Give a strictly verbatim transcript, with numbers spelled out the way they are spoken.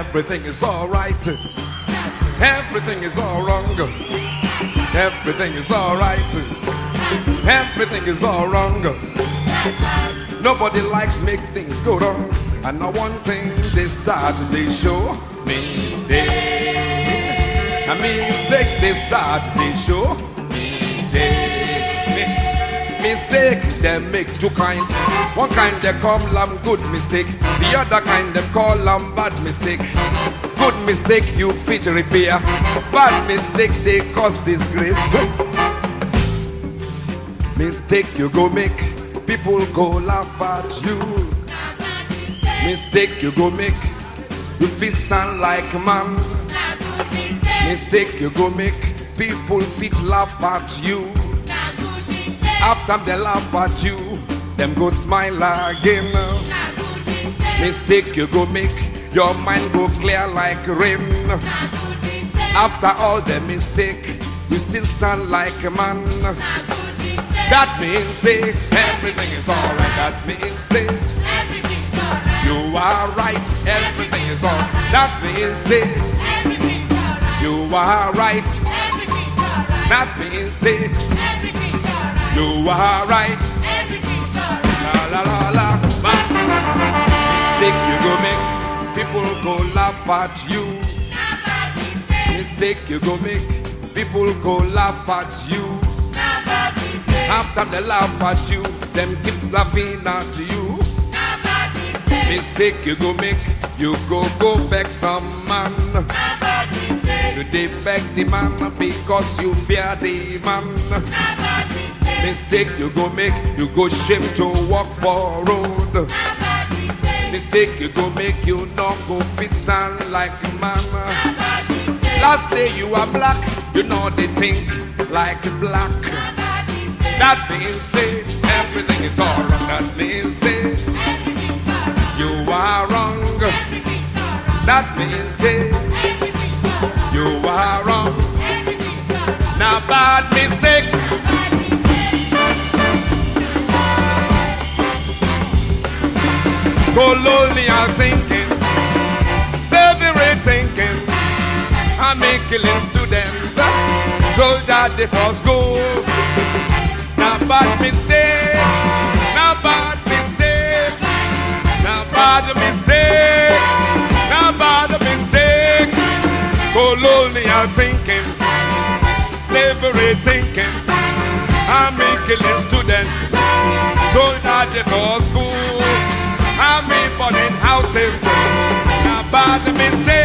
Everything is alright. Everything is all wrong. Everything is alright. Everything is all wrong. Nobody likes make things go wrong. And now one thing they start, they show mistake. A mistake they start, they show mistake. Mistake, they make two kinds. One kind they call them good mistake. The other kind they call them bad mistake. Good mistake you fit repair. Bad mistake they cause disgrace. Mistake you go make, people go laugh at you. Mistake you go make, you fit stand like man. Mistake you go make, people fit laugh at you. After they laugh at you, them go smile again. Mistake you go make, your mind go clear like rain. After all the mistake, you still stand like a man. That means say everything is alright. That means say everything's alright. You are right, everything is alright. That means say everything's alright. You are right, everything's alright. That means say everything's alright. You are right, everything's alright. La la la la. Mistake you go make, people go laugh at you. Mistake you go make, people go laugh at you. After they laugh at you, them keeps laughing at you. Mistake you go make, you go go beg some man. Today beg the man because you fear the man. Mistake you go make, you go shame to walk for road. Mistake you go make, you not go fit stand like a man. Last day you are black, you know they think like black. That means say everything is all wrong. That means say you are wrong. That means say you are wrong. Now bad mistake. Colonial thinking, slavery thinking, I'm killing students, so that they for school. Now bad mistake, now bad mistake, now bad mistake, now bad mistake. Colonial thinking, slavery thinking, I'm killing students, so that they for school. I'm burning houses, now bad mistake.